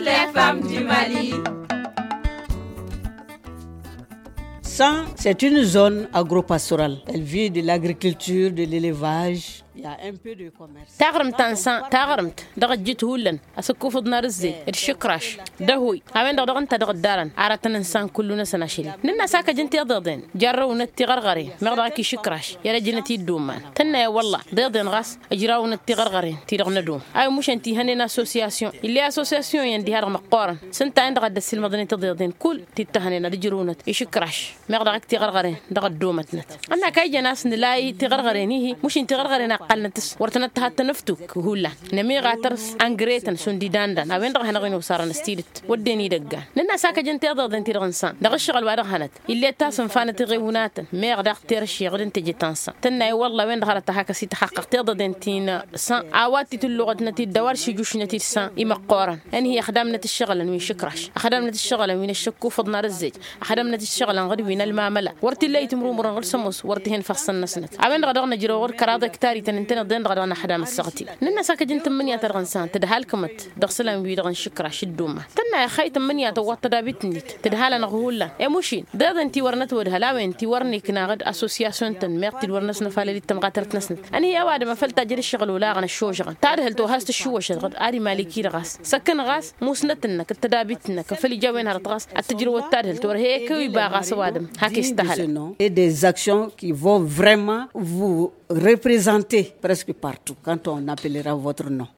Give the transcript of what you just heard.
les femmes du Mali. San, c'est une zone agro-pastorale. Elle vit de l'agriculture, de l'élevage. Il y a un peu de commerce. تغرمت انسان تغرمت دغ جيت هولن اسكو فض نار الزي الشكراش دهوي هاوين دغ انت دغ دارن عرت انسان كلنا سناشيل ننا ساكا جنتي ضدين جرو نتي غرغري مغداكي شكراش يا جنتي دومان تنا يا والله ضدين غاس اجراو نتي غرغري تي دغ ندوم اي مش انت هنينا اسوسياسيون اللي اسوسياسيون يندي هذا مقارن سنت عند غد السلمدني تضيدين كل تتهنينا دجرونت يشكراش مغداك تي غرغري دغ دومتنت انا كاي جناس نلاقي تي غرغريني مش انت غرغرينا قلنتس ورتنت حتى نفتك هولا نمي غاترس انغريتن سندي داندان اوين دغ هنا غنو صار نستيلت وديني دغا ننا ساكا جنتي ضد انت دغنسان دغ الشغل وادغ هنت اللي تاسن فانت غيونات مي غدغ تيرشي غدن تجي تنسا تنا والله وين دخلت هكا سي تحققت ضد انتينا سان اواتي اللغه نتي دوار شي جوش نتي سان اما قورن ان هي خدامنه الشغل وين شكرش خدامنه الشغل وين الشكو فضنا رزج خدامنه الشغل غد وين المعامله ورتي اللي تمرو مرن غير سموس ورتي هن فصلنا سنت اوين غدغ نجرو غير كراده كتاري تنتنا دين غدغ انا حدا مسقتي ننا ساكا جنت منيا ترغنسان تدهالكمت دغسلان ويدغن شكرا شدوما تنا يا خيت منيا توت دابتني تدهال نغولا يا مشين داد انتي ورنت ودهلا انتي ورني كنا غد اسوسياسيون تن ميرتي ورنس نفالي تمغاترت نسنت اني يا واد ما فلت اجري الشغل ولا غن الشوشغ تعرف تو هاست الشوش غد ادي مالكي رغاس سكن غاس موسنتنا كتدابتنا كفلي جوين هرطغاس التجربه تعرف تو هيك ويباغا سوادم هاكي استاهل Et des actions qui vont vraiment vous représenter presque partout quand on appellera votre nom.